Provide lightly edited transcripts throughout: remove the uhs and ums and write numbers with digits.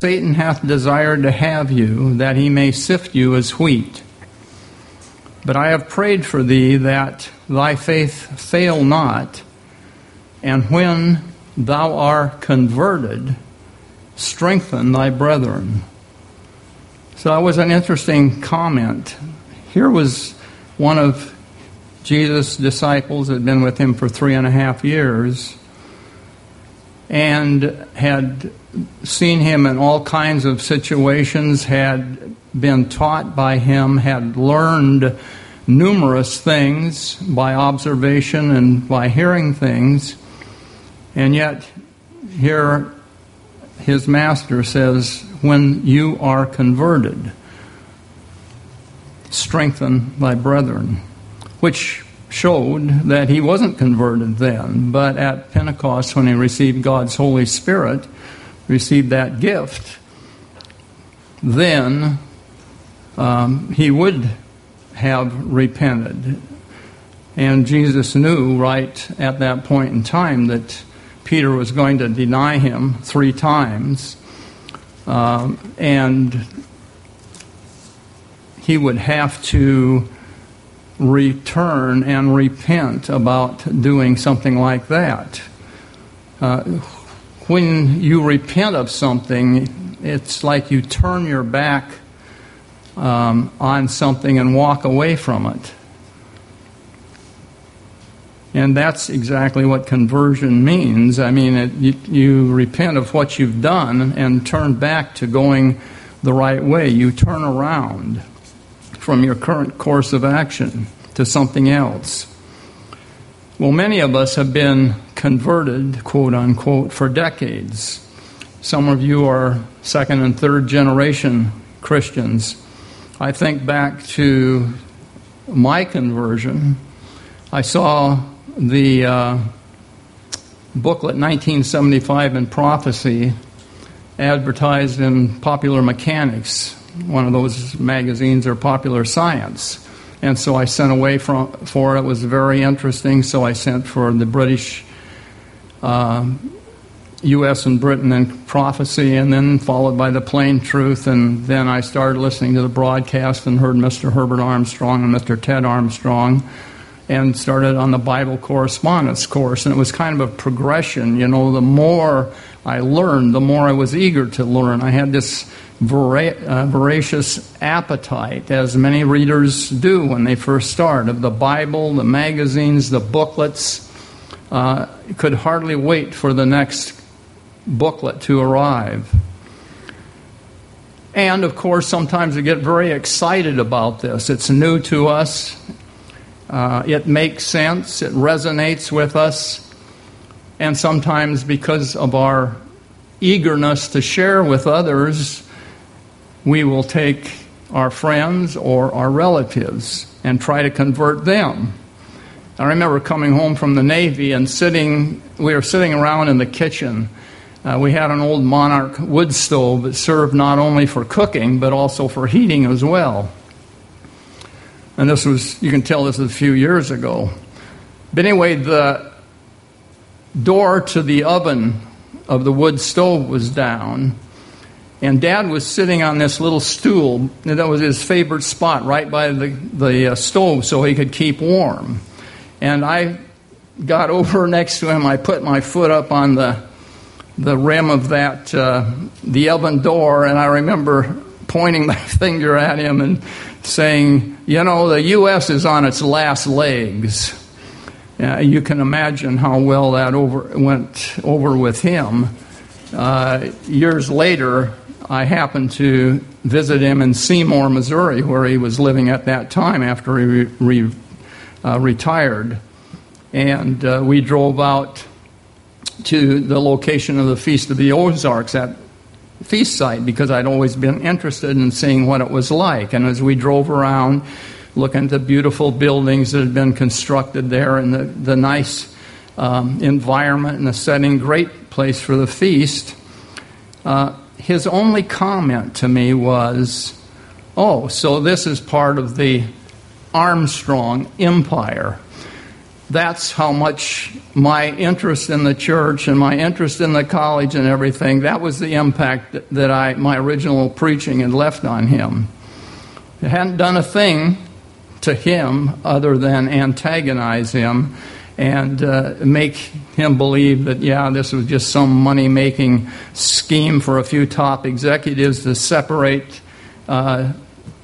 Satan hath desired to have you, that he may sift you as wheat. But I have prayed for thee, that thy faith fail not, and when thou art converted, strengthen thy brethren. So that was an interesting comment. Here was one of Jesus' disciples that had been with him for 3.5 years and had seen him in all kinds of situations, had been taught by him, had learned numerous things by observation and by hearing things, and yet here his master says, when you are converted, strengthen thy brethren, which showed that he wasn't converted then, but at Pentecost, when he received God's Holy Spirit, received that gift, then he would have repented. And Jesus knew right at that point in time that Peter was going to deny him 3 times, and he would have to return and repent about doing something like that. When you repent of something, it's like you turn your back on something and walk away from it. And that's exactly what conversion means. I mean, you repent of what you've done and turn back to going the right way. You turn around from your current course of action to something else. Well, many of us have been converted, quote unquote, for decades. Some of you are 2nd and 3rd generation Christians. I think back to my conversion. I saw the booklet 1975 in Prophecy advertised in Popular Mechanics, one of those magazines, or Popular Science. And so I sent away for it. It was very interesting, so I sent for the British, U.S. and Britain and Prophecy, and then followed by the Plain Truth, and then I started listening to the broadcast and heard Mr. Herbert Armstrong and Mr. Ted Armstrong, and started on the Bible correspondence course. And it was kind of a progression. You know, the more I learned, the more I was eager to learn. I had this voracious appetite, as many readers do when they first start, of the Bible, the magazines, the booklets. Could hardly wait for the next booklet to arrive. And, of course, sometimes we get very excited about this. It's new to us. It makes sense. It resonates with us. And sometimes, because of our eagerness to share with others, we will take our friends or our relatives and try to convert them. I remember coming home from the Navy and we were sitting around in the kitchen. We had an old Monarch wood stove that served not only for cooking, but also for heating as well. And this was, you can tell this is a few years ago. But anyway, the door to the oven of the wood stove was down, and Dad was sitting on this little stool, and that was his favorite spot, right by the stove, so he could keep warm. And I got over next to him. I put my foot up on the rim of that the oven door, and I remember pointing my finger at him and saying, you know, the U.S. is on its last legs. You can imagine how well that went over with him. Years later, I happened to visit him in Seymour, Missouri, where he was living at that time after he retired. And we drove out to the location of the Feast of the Ozarks, that feast site, because I'd always been interested in seeing what it was like. And as we drove around, looking at the beautiful buildings that had been constructed there, and the nice environment and the setting, great place for the feast, his only comment to me was, oh, so this is part of the Armstrong Empire. that's how much my interest in the church and my interest in the college and everything, that was the impact that my original preaching had left on him. It hadn't done a thing to him other than antagonize him and make him believe that, this was just some money-making scheme for a few top executives to separate, the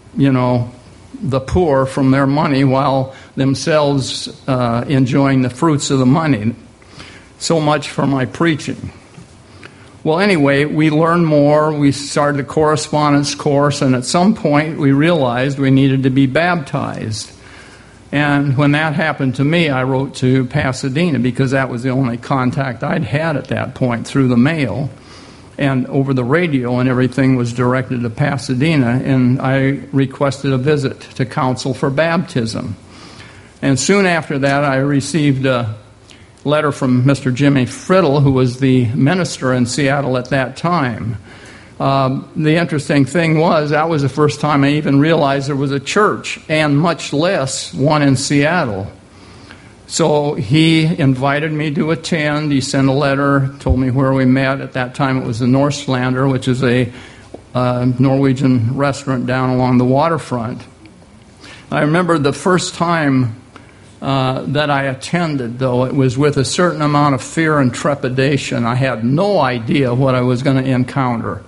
poor from their money while themselves enjoying the fruits of the money. So much for my preaching. Well, anyway, we learned more. We started a correspondence course, and at some point we realized we needed to be baptized. And when that happened to me, I wrote to Pasadena because that was the only contact I'd had at that point through the mail. And over the radio and everything was directed to Pasadena, and I requested a visit to Council for Baptism. And soon after that, I received a letter from Mr. Jimmy Friddle, who was the minister in Seattle at that time. The interesting thing was, that was the first time I even realized there was a church, and much less one in Seattle. So he invited me to attend. He sent a letter, told me where we met. At that time it was the Norslander, which is a Norwegian restaurant down along the waterfront. I remember the first time that I attended, though, it was with a certain amount of fear and trepidation. I had no idea what I was going to encounter.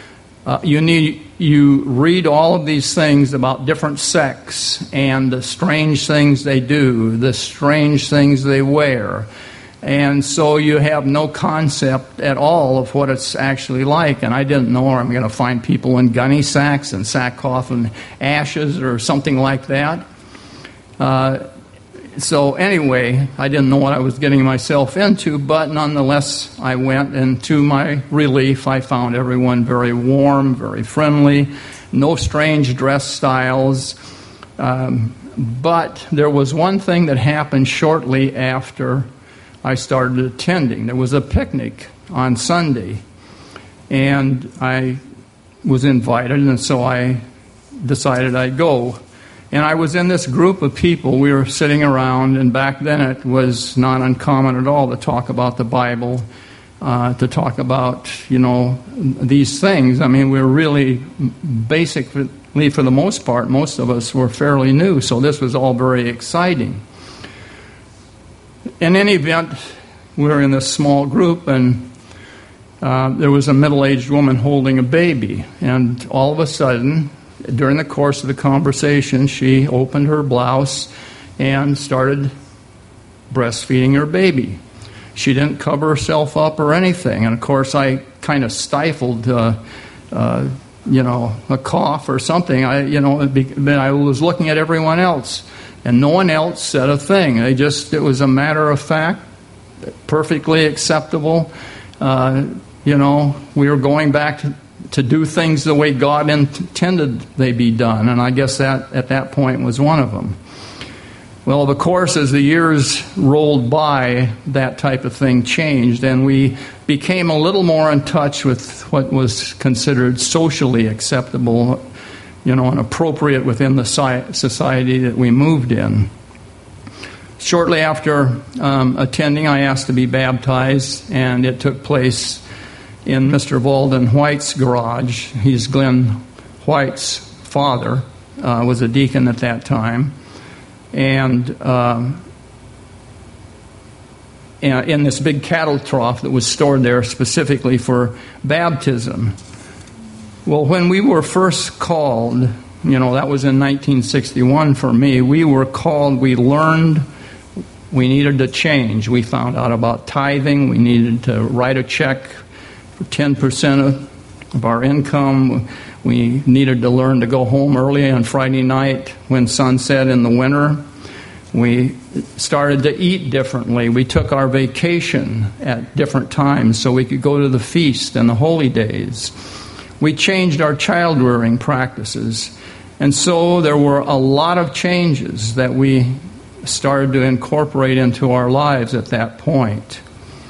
You read all of these things about different sects and the strange things they do, the strange things they wear. And so you have no concept at all of what it's actually like. And I didn't know I'm going to find people in gunny sacks and sackcloth and ashes or something like that. So anyway, I didn't know what I was getting myself into, but nonetheless, I went, and to my relief, I found everyone very warm, very friendly, no strange dress styles. But there was one thing that happened shortly after I started attending. There was a picnic on Sunday, and I was invited, and so I decided I'd go. And I was in this group of people. We were sitting around, and back then it was not uncommon at all to talk about the Bible, to talk about, these things. I mean, we were really, basically, for the most part, most of us were fairly new, so this was all very exciting. In any event, we were in this small group, and there was a middle-aged woman holding a baby, and all of a sudden, during the course of the conversation, she opened her blouse and started breastfeeding her baby. She didn't cover herself up or anything. And, of course, I kind of stifled, a cough or something. I was looking at everyone else, and no one else said a thing. It was a matter of fact, perfectly acceptable. We were going back to do things the way God intended they be done, and I guess that at that point was one of them. Well, of course, as the years rolled by, that type of thing changed, and we became a little more in touch with what was considered socially acceptable, and appropriate within the society that we moved in. Shortly after attending, I asked to be baptized, and it took place in Mr. Walden White's garage. He's Glenn White's father, was a deacon at that time. And in this big cattle trough that was stored there specifically for baptism. Well, when we were first called, that was in 1961 for me, we were called, we learned we needed to change. We found out about tithing. We needed to write a check for 10% of our income. We needed to learn to go home early on Friday night when sun set in the winter. We started to eat differently. We took our vacation at different times so we could go to the feast and the holy days. We changed our child-rearing practices. And so there were a lot of changes that we started to incorporate into our lives at that point.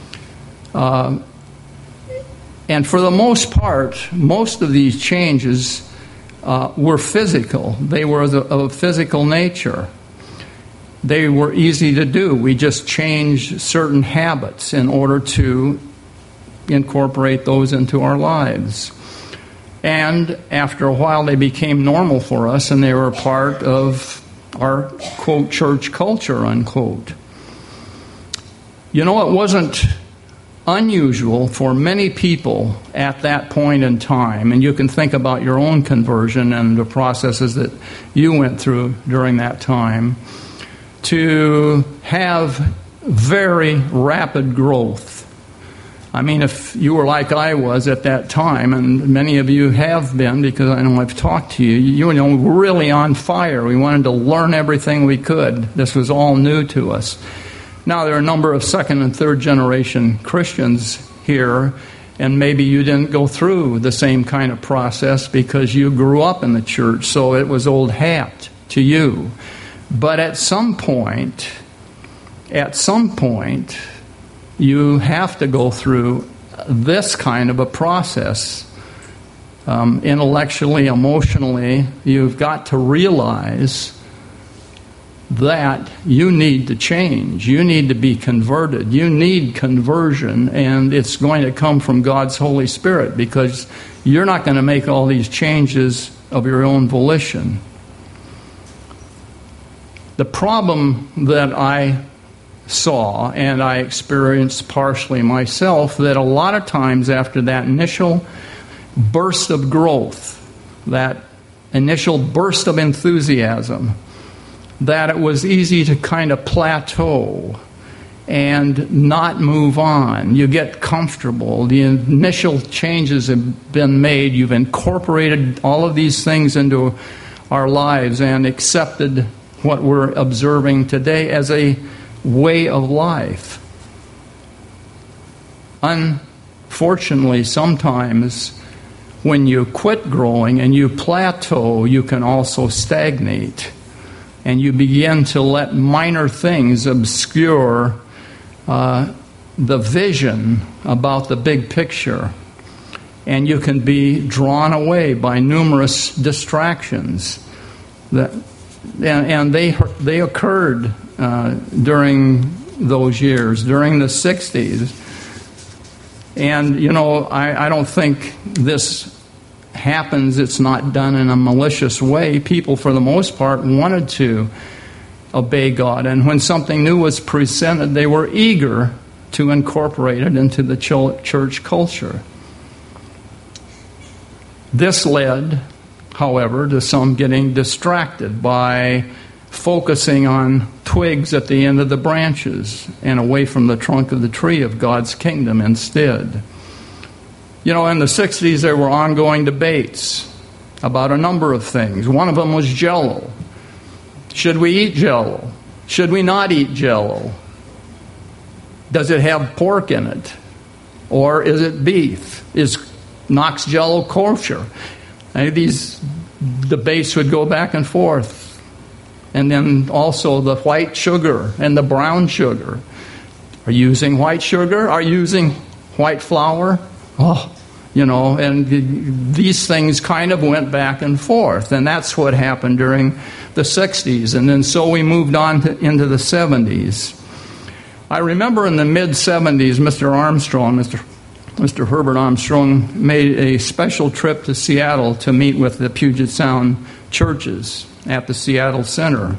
And for the most part, most of these changes were physical. They were of a physical nature. they were easy to do. We just changed certain habits in order to incorporate those into our lives. And after a while, they became normal for us, and they were part of our, quote, church culture, unquote. You know, it wasn't unusual for many people at that point in time, and you can think about your own conversion and the processes that you went through during that time, to have very rapid growth. I mean, if you were like I was at that time, and many of you have been, because I know I've talked to you, you know, really on fire. We wanted to learn everything we could. This was all new to us. Now, there are a number of second and third generation Christians here, and maybe you didn't go through the same kind of process because you grew up in the church, so it was old hat to you. But at some point, you have to go through this kind of a process. Intellectually, emotionally, you've got to realize that you need to change. You need to be converted. You need conversion, and it's going to come from God's Holy Spirit, because you're not going to make all these changes of your own volition. The problem that I saw, and I experienced partially myself, that a lot of times after that initial burst of growth, that initial burst of enthusiasm, that it was easy to kind of plateau and not move on. You get comfortable. The initial changes have been made. You've incorporated all of these things into our lives and accepted what we're observing today as a way of life. Unfortunately, sometimes when you quit growing and you plateau, you can also stagnate. And you begin to let minor things obscure the vision about the big picture. And you can be drawn away by numerous distractions. And they occurred during those years, during the 60s. And, you know, I don't think this happens. It's not done in a malicious way. People, for the most part, wanted to obey God. And when something new was presented, they were eager to incorporate it into the church culture. This led, however, to some getting distracted by focusing on twigs at the end of the branches and away from the trunk of the tree of God's kingdom instead. You know, in the 60s, there were ongoing debates about a number of things. One of them was Jell-O. Should we eat Jell-O? Should we not eat Jell-O? Does it have pork in it? Or is it beef? Is Knox Jell-O kosher? And these debates would go back and forth. And then also the white sugar and the brown sugar. Are you using white sugar? Are you using white flour? Oh, you know, and these things kind of went back and forth. And that's what happened during the 60s. And then so we moved on into the 70s. I remember in the mid-70s, Mr. Herbert Armstrong made a special trip to Seattle to meet with the Puget Sound churches at the Seattle Center.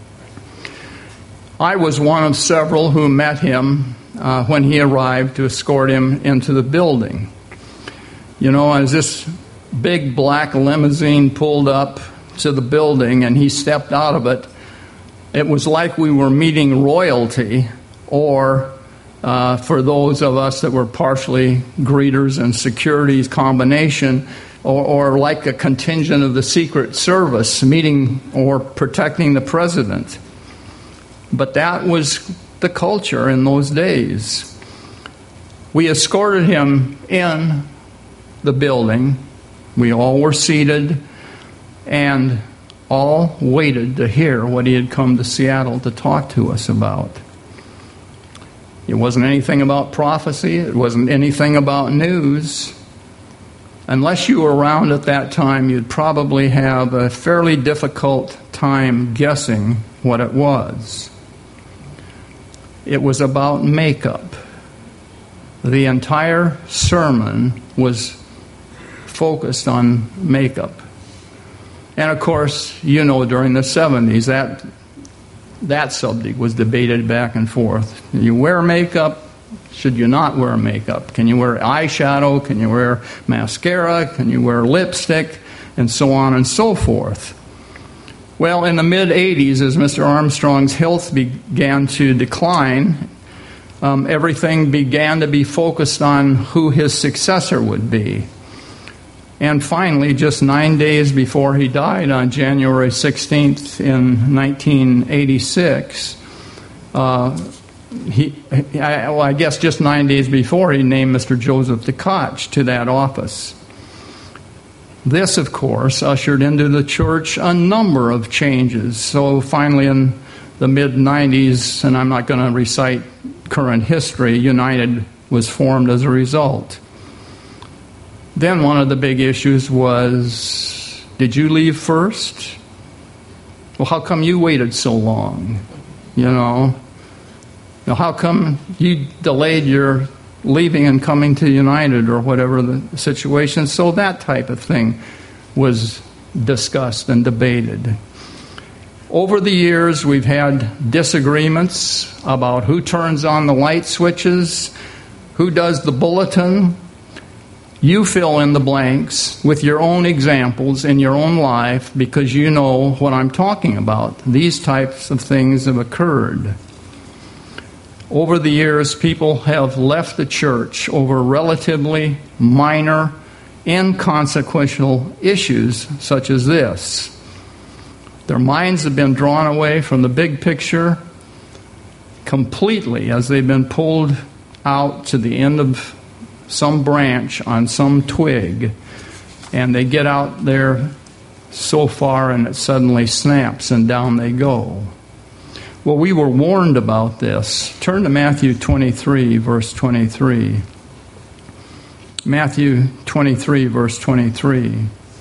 I was one of several who met him when he arrived to escort him into the building. You know, as this big black limousine pulled up to the building and he stepped out of it, it was like we were meeting royalty, or for those of us that were partially greeters and securities combination, or like a contingent of the Secret Service meeting or protecting the president. But that was the culture in those days. We escorted him in the building. We all were seated and all waited to hear what he had come to Seattle to talk to us about. It wasn't anything about prophecy. It wasn't anything about news. Unless you were around at that time, you'd probably have a fairly difficult time guessing what it was. It was about makeup. The entire sermon was focused on makeup. And of course, you know, during the 70s, that subject was debated back and forth. Can you wear makeup? Should you not wear makeup? Can you wear eyeshadow? Can you wear mascara? Can you wear lipstick? And so on and so forth. Well, in the mid-'80s, as Mr. Armstrong's health began to decline, everything began to be focused on who his successor would be. And finally, just 9 days before he died on January 16th in 1986, I guess just 9 days before, he named Mr. Joseph Tkach to that office. This, of course, ushered into the church a number of changes. So finally, in the mid-'90s, and I'm not going to recite current history, United was formed as a result. Then one of the big issues was, did you leave first? Well, how come you waited so long? You know? Now, how come you delayed your leaving and coming to United or whatever the situation? So that type of thing was discussed and debated. Over the years, we've had disagreements about who turns on the light switches, who does the bulletin. You fill in the blanks with your own examples in your own life because you know what I'm talking about. These types of things have occurred. Over the years, people have left the church over relatively minor, inconsequential issues such as this. Their minds have been drawn away from the big picture completely as they've been pulled out to the end of some branch on some twig, and they get out there so far and it suddenly snaps and down they go. Well, we were warned about this. Turn to Matthew 23, verse 23. Matthew 23, verse 23.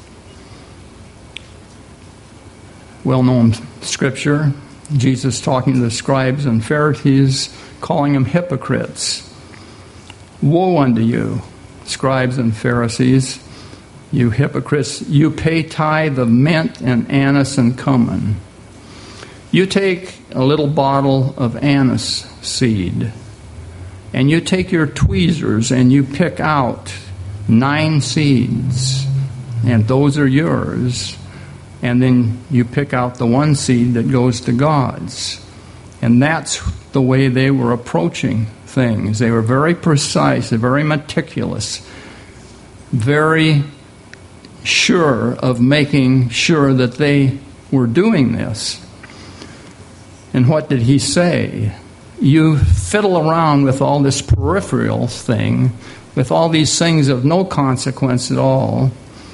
Well-known scripture. Jesus talking to the scribes and Pharisees, calling them hypocrites. Woe unto you, scribes and Pharisees, you hypocrites! You pay tithe of mint and anise and cumin. You take a little bottle of anise seed, and you take your tweezers and you pick out 9 seeds, and those are yours. And then you pick out the one seed that goes to God's. And that's the way they were approaching things. They were very precise, very meticulous, very sure of making sure that they were doing this. And what did he say? You fiddle around with all this peripheral thing, with all these things of no consequence at all,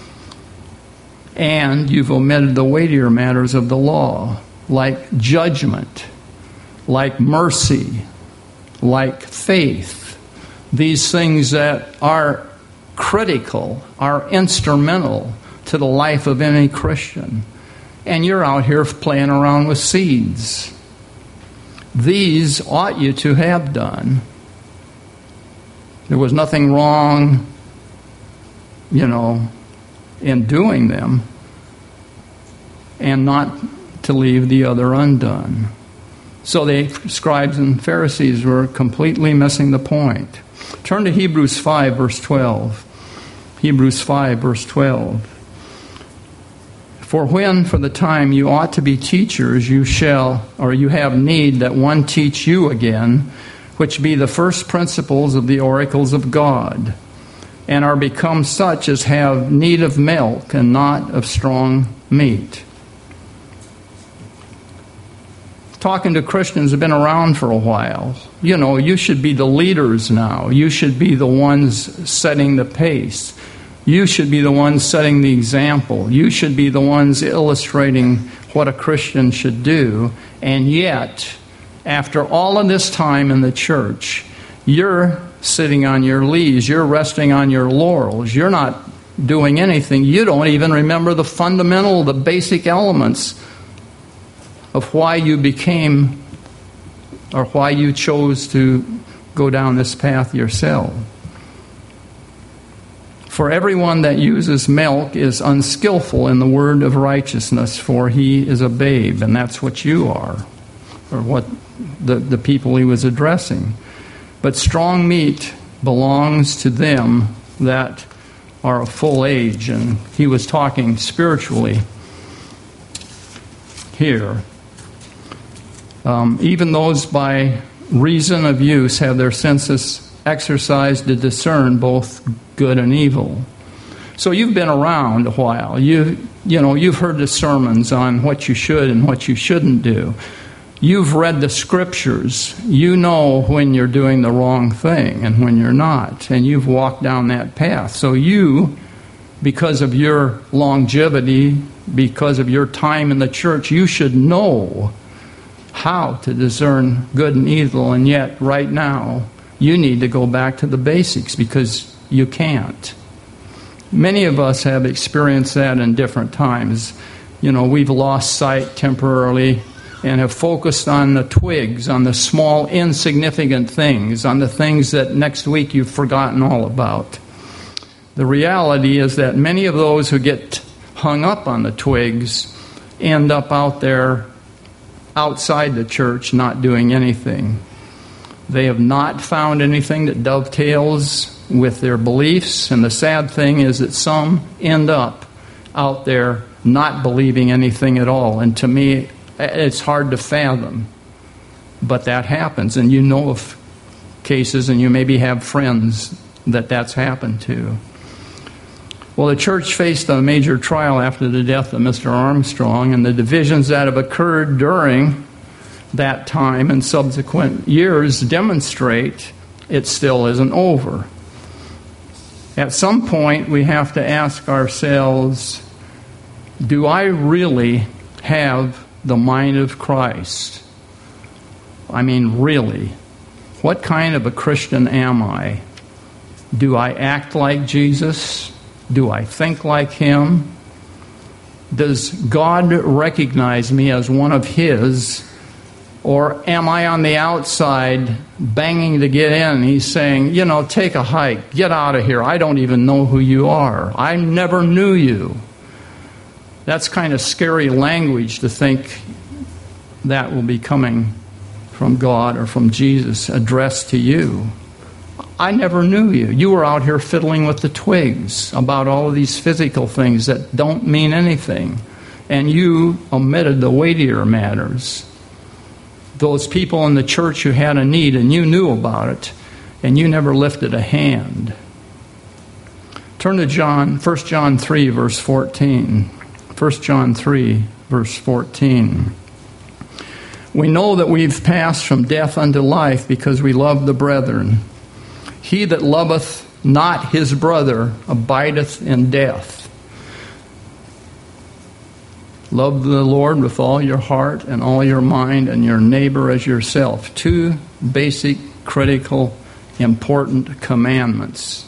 and you've omitted the weightier matters of the law, like judgment, like mercy, like faith. These things that are critical, are instrumental to the life of any Christian. And you're out here playing around with seeds. These ought you to have done. There was nothing wrong, in doing them, and not to leave the other undone. So the scribes and Pharisees were completely missing the point. Turn to Hebrews 5, verse 12. Hebrews 5, verse 12. For when, for the time, you ought to be teachers, you have need that one teach you again, which be the first principles of the oracles of God, and are become such as have need of milk and not of strong meat. Talking to Christians who have been around for a while. You should be the leaders now. You should be the ones setting the pace. You should be the ones setting the example. You should be the ones illustrating what a Christian should do. And yet, after all of this time in the church, you're sitting on your lees. You're resting on your laurels. You're not doing anything. You don't even remember the fundamental, the basic elements of why you became or why you chose to go down this path yourself. For everyone that uses milk is unskillful in the word of righteousness, for he is a babe, and that's what you are, or what the people he was addressing. But strong meat belongs to them that are of full age, and he was talking spiritually here. Even those by reason of use have their senses exercised to discern both good and evil. So you've been around a while. You've heard the sermons on what you should and what you shouldn't do. You've read the scriptures. You know when you're doing the wrong thing and when you're not. And you've walked down that path. So you, because of your longevity, because of your time in the church, you should know how to discern good and evil. And yet, right now, you need to go back to the basics because you can't. Many of us have experienced that in different times. We've lost sight temporarily and have focused on the twigs, on the small, insignificant things, on the things that next week you've forgotten all about. The reality is that many of those who get hung up on the twigs end up out there outside the church not doing anything. They have not found anything that dovetails with their beliefs, and the sad thing is that some end up out there not believing anything at all. And to me, it's hard to fathom, but that happens. And you know of cases, and you maybe have friends that that's happened to. Well, the church faced a major trial after the death of Mr. Armstrong, and the divisions that have occurred during that time and subsequent years demonstrate it still isn't over. At some point, we have to ask ourselves, do I really have the mind of Christ? I mean, really, what kind of a Christian am I? Do I act like Jesus? Do I think like Him? Does God recognize me as one of His? Or am I on the outside banging to get in? He's saying, take a hike, get out of here. I don't even know who you are. I never knew you. That's kind of scary language to think that will be coming from God or from Jesus addressed to you. I never knew you. You were out here fiddling with the twigs about all of these physical things that don't mean anything. And you omitted the weightier matters. Those people in the church who had a need, and you knew about it, and you never lifted a hand. Turn to 1 John 3, verse 14. 1 John 3, verse 14. We know that we've passed from death unto life because we love the brethren. He that loveth not his brother abideth in death. Love the Lord with all your heart and all your mind, and your neighbor as yourself. Two basic, critical, important commandments.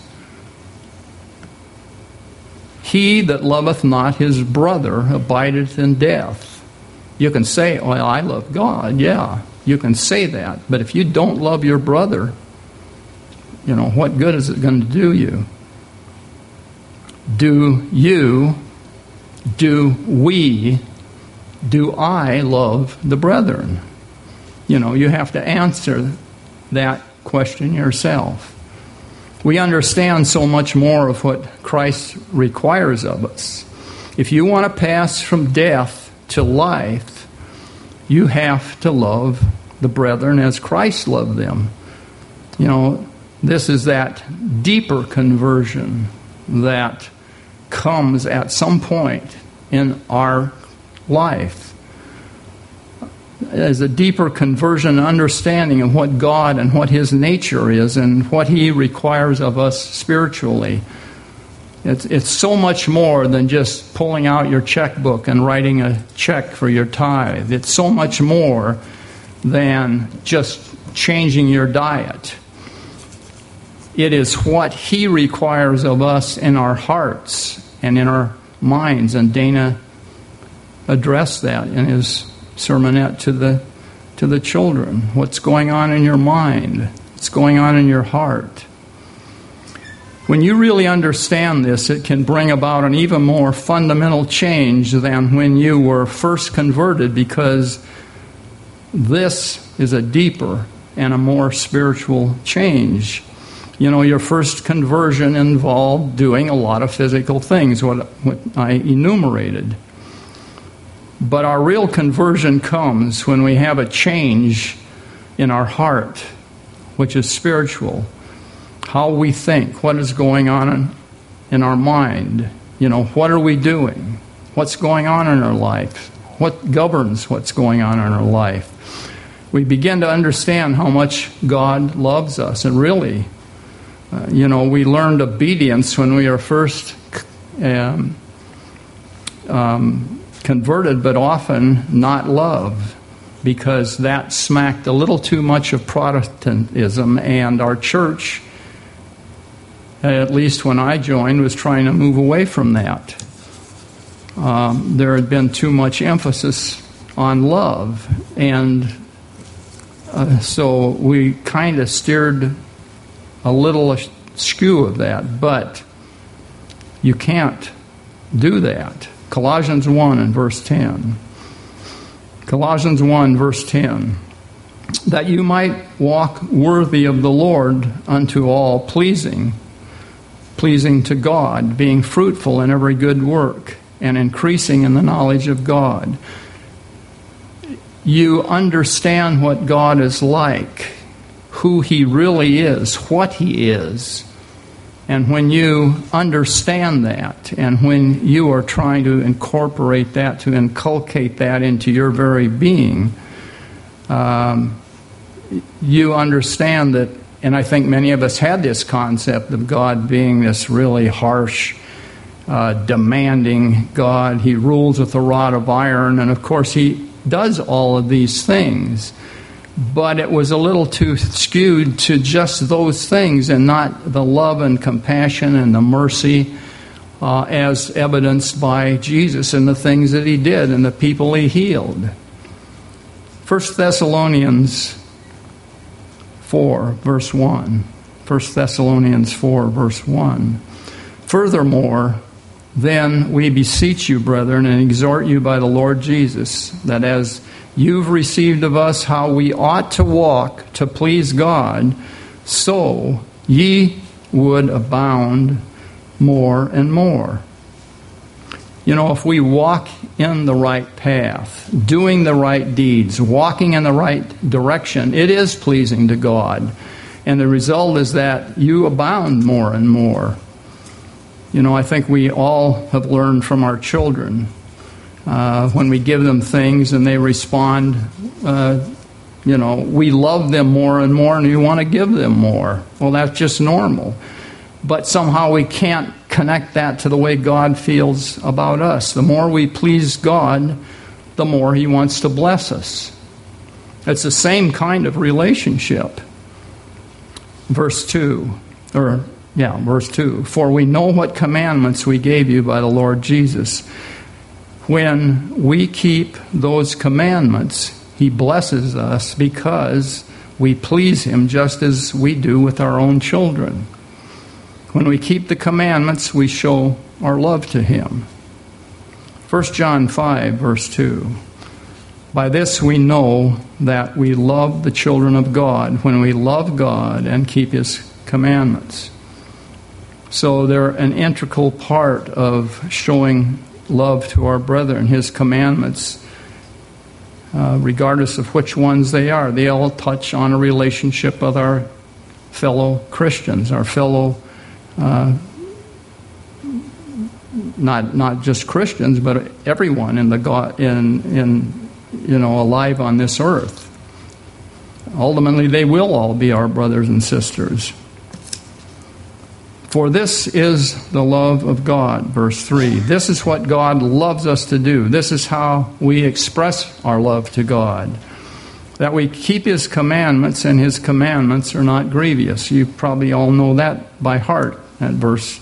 He that loveth not his brother abideth in death. You can say, well, I love God. Yeah, you can say that. But if you don't love your brother, what good is it going to do you? Do I love the brethren? You have to answer that question yourself. We understand so much more of what Christ requires of us. If you want to pass from death to life, you have to love the brethren as Christ loved them. This is that deeper conversion that comes at some point in our life. As a deeper conversion, understanding of what God and what His nature is and what He requires of us spiritually. It's so much more than just pulling out your checkbook and writing a check for your tithe. It's so much more than just changing your diet. It is what He requires of us in our hearts and in our minds. And Dana addressed that in his sermonette to the children. What's going on in your mind? What's going on in your heart? When you really understand this, it can bring about an even more fundamental change than when you were first converted, because this is a deeper and a more spiritual change. You know, your first conversion involved doing a lot of physical things, what I enumerated. But our real conversion comes when we have a change in our heart, which is spiritual. How we think, what is going on in our mind. You know, what are we doing? What's going on in our life? What governs what's going on in our life? We begin to understand how much God loves us. And really, we learned obedience when we are first converted, but often not love, because that smacked a little too much of Protestantism, and our church, at least when I joined, was trying to move away from that. There had been too much emphasis on love, and so we kind of steered a little askew of that, but you can't do that. Colossians 1 and verse 10. Colossians 1 verse 10. That you might walk worthy of the Lord unto all, pleasing to God, being fruitful in every good work, and increasing in the knowledge of God. You understand what God is like, who He really is, what He is. And when you understand that, and when you are trying to incorporate that, to inculcate that into your very being, you understand that, and I think many of us had this concept of God being this really harsh, demanding God. He rules with a rod of iron, and of course He does all of these things. But it was a little too skewed to just those things and not the love and compassion and the mercy as evidenced by Jesus and the things that He did and the people He healed. 1 Thessalonians 4, verse 1. 1 Thessalonians 4, verse 1. Furthermore, then we beseech you, brethren, and exhort you by the Lord Jesus, that as you've received of us how we ought to walk to please God, so ye would abound more and more. You know, if we walk in the right path, doing the right deeds, walking in the right direction, it is pleasing to God. And the result is that you abound more and more. You know, I think we all have learned from our children. When we give them things and they respond, we love them more and more and we want to give them more. Well, that's just normal. But somehow we can't connect that to the way God feels about us. The more we please God, the more He wants to bless us. It's the same kind of relationship. Verse 2. For we know what commandments we gave you by the Lord Jesus. When we keep those commandments, He blesses us because we please Him just as we do with our own children. When we keep the commandments, we show our love to Him. 1 John 5, verse 2. By this we know that we love the children of God, when we love God and keep His commandments. So they're an integral part of showing love to our brethren. His commandments, regardless of which ones they are, they all touch on a relationship with our fellow Christians, our fellow not just Christians, but everyone in the God alive on this earth. Ultimately, they will all be our brothers and sisters. For this is the love of God, verse 3. This is what God loves us to do. This is how we express our love to God. that we keep His commandments, and His commandments are not grievous. You probably all know that by heart, that verse.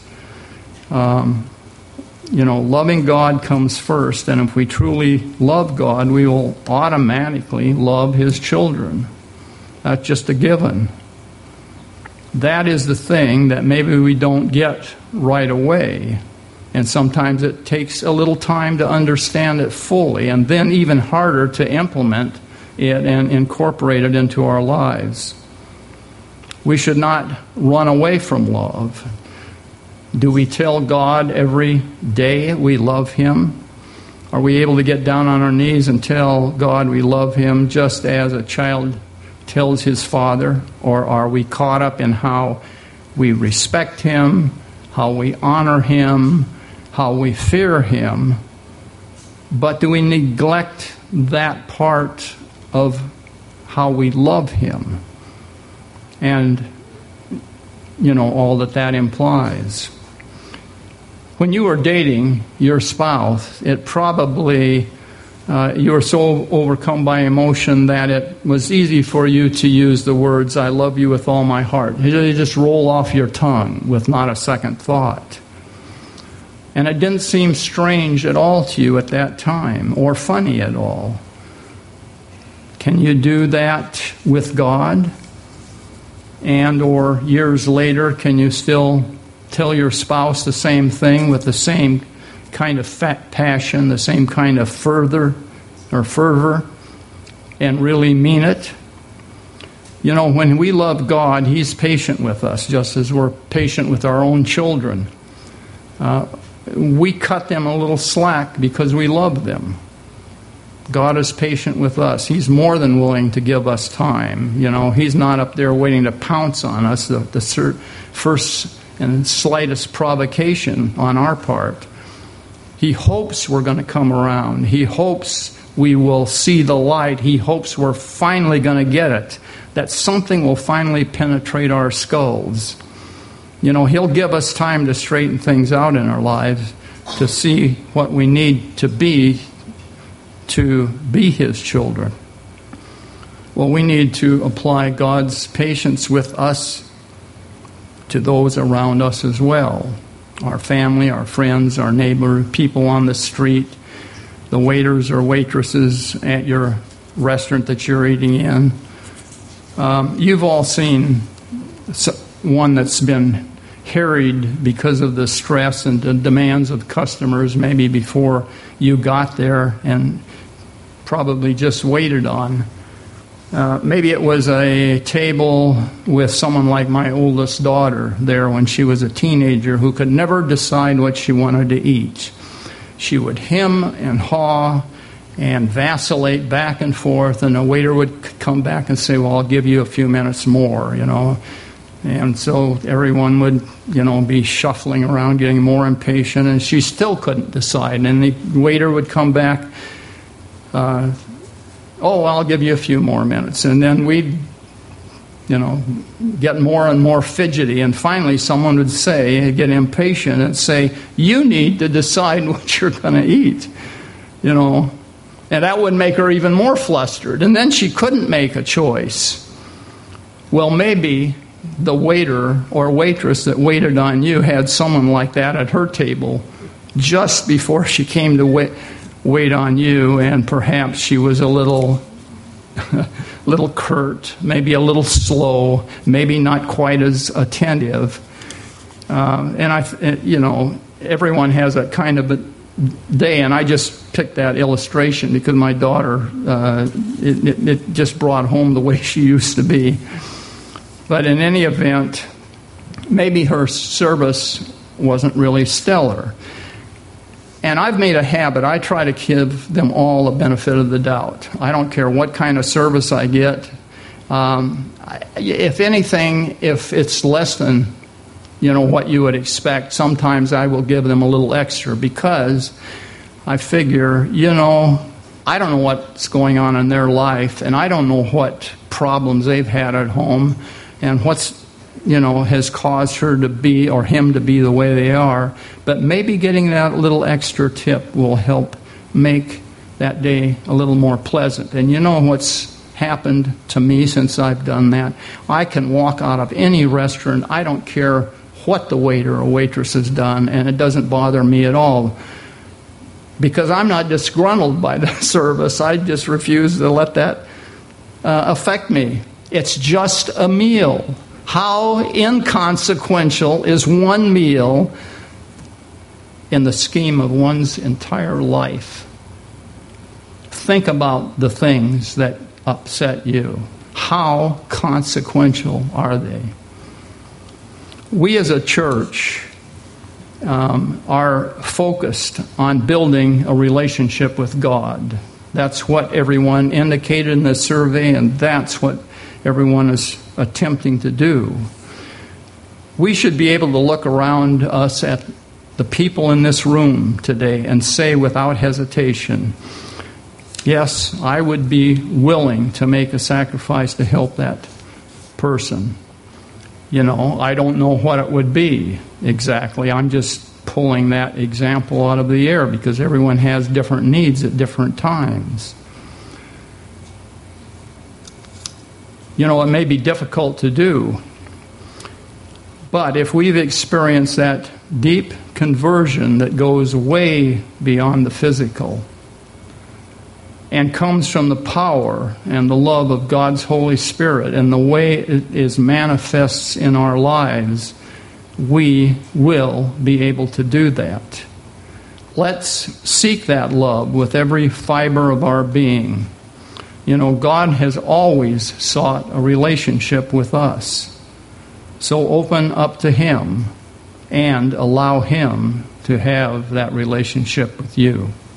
Loving God comes first, and if we truly love God, we will automatically love His children. That's just a given. That is the thing that maybe we don't get right away. And sometimes it takes a little time to understand it fully, and then even harder to implement it and incorporate it into our lives. We should not run away from love. Do we tell God every day we love Him? Are we able to get down on our knees and tell God we love Him just as a child tells his father? Or are we caught up in how we respect Him, how we honor Him, how we fear Him? But do we neglect that part of how we love Him? And, all that implies. When you were dating your spouse, it probably, you were so overcome by emotion that it was easy for you to use the words, "I love you with all my heart." They just roll off your tongue with not a second thought. And it didn't seem strange at all to you at that time, or funny at all. Can you do that with God? And or years later, can you still tell your spouse the same thing with the same kind of passion, the same kind of fervor, and really mean it? When we love God, He's patient with us, just as we're patient with our own children. We cut them a little slack because we love them. God is patient with us. He's more than willing to give us time. He's not up there waiting to pounce on us the first and slightest provocation on our part. He hopes we're going to come around. He hopes we will see the light. He hopes we're finally going to get it, that something will finally penetrate our skulls. He'll give us time to straighten things out in our lives, to see what we need to be His children. Well, we need to apply God's patience with us to those around us as well. Our family, our friends, our neighbor, people on the street, the waiters or waitresses at your restaurant that you're eating in. You've all seen one that's been harried because of the stress and the demands of customers maybe before you got there and probably just waited on. Maybe it was a table with someone like my oldest daughter there when she was a teenager who could never decide what she wanted to eat. She would hem and haw and vacillate back and forth, and the waiter would come back and say, "Well, I'll give you a few minutes more," And so everyone would, be shuffling around, getting more impatient, and she still couldn't decide. And the waiter would come back, I'll give you a few more minutes. And then we'd, get more and more fidgety. And finally someone would get impatient and say, "You need to decide what you're going to eat." And that would make her even more flustered. And then she couldn't make a choice. Well, maybe the waiter or waitress that waited on you had someone like that at her table just before she came to wait on you, and perhaps she was a little curt, maybe a little slow, maybe not quite as attentive. Everyone has that kind of a day, and I just picked that illustration because my daughter, it just brought home the way she used to be. But in any event, maybe her service wasn't really stellar. And I've made a habit. I try to give them all the benefit of the doubt. I don't care what kind of service I get. If anything, if it's less than, what you would expect, sometimes I will give them a little extra because I figure, I don't know what's going on in their life, and I don't know what problems they've had at home and what's has caused her to be or him to be the way they are. But maybe getting that little extra tip will help make that day a little more pleasant. And what's happened to me since I've done that. I can walk out of any restaurant. I don't care what the waiter or waitress has done, and it doesn't bother me at all. Because I'm not disgruntled by the service. I just refuse to let that affect me. It's just a meal. How inconsequential is one meal in the scheme of one's entire life? Think about the things that upset you. How consequential are they? We as a church are focused on building a relationship with God. That's what everyone indicated in the survey, and that's what everyone is attempting to do. We should be able to look around us at the people in this room today and say without hesitation, yes, I would be willing to make a sacrifice to help that person. You know, I don't know what it would be exactly. I'm just pulling that example out of the air because everyone has different needs at different times. You know, it may be difficult to do, but if we've experienced that deep conversion that goes way beyond the physical and comes from the power and the love of God's Holy Spirit and the way it is manifests in our lives, we will be able to do that. Let's seek that love with every fiber of our being. You know, God has always sought a relationship with us. So open up to Him and allow Him to have that relationship with you.